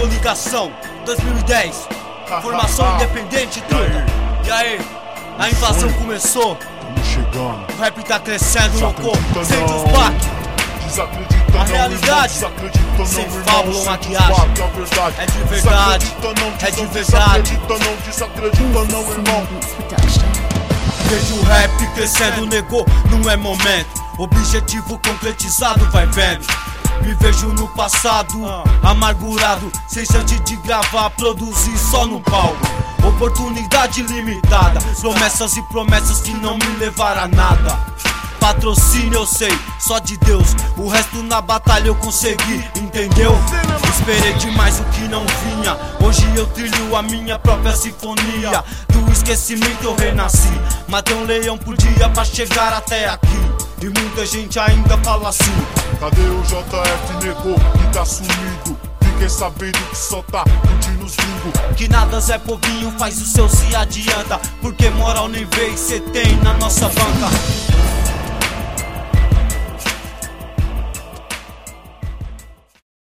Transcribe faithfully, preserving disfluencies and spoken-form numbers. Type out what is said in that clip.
Coligação dois mil e dez, formação independente, truta. E aí, a invasão começou. Tamo chegando. O rap tá crescendo, louco. Sente não. os baques. Desacredita A não, realidade, irmão. Desacredita sem não, irmão. fábula ou Sente os maquiagem. baques, é a verdade. É de verdade. Desacredita não, É de des- verdade. Desacredita não, desacredita não, irmão. Vejo o rap crescendo, negou, não é momento. Objetivo concretizado, vai vendo. Me vejo no passado, amargurado, sem chance de gravar, produzir só no palco. Oportunidade limitada, promessas e promessas que não me levaram a nada. Patrocínio eu sei, só de Deus, o resto na batalha eu consegui, entendeu? Esperei demais o que não vinha, hoje eu trilho a minha própria sinfonia. Do esquecimento eu renasci, matei um leão por dia pra chegar até aqui. E muita gente ainda fala assim: Cadê o J F, negou, que tá sumido? Fiquei sabendo que só tá curtindo os gringos. que nada Zé Povinho, faz o seu se adianta, porque moral nem vez cê tem na nossa banca.